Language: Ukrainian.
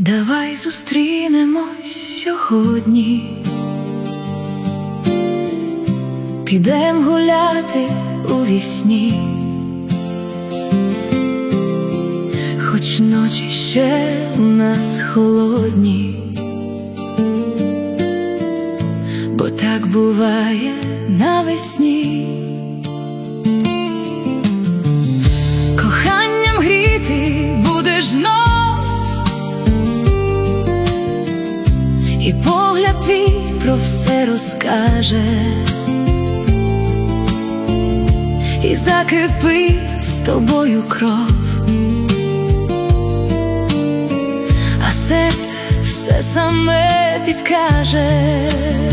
Давай зустрінемось сьогодні, підем гуляти у вісні, хоч ночі ще у нас холодні, бо так буває навесні. Коханням гріти будеш знов, і погляд твій про все розкаже, і закипить з тобою кров, а серце все саме підкаже.